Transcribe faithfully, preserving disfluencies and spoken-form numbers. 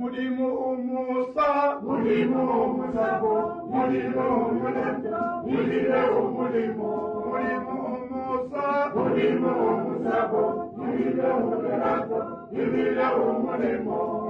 Mulimo umusa, mulimo umusabo, mulimo umulento, mulimo umulimo, mulimo umusa, mulimo umusabo, mulimo umulento, mulimo umulimo.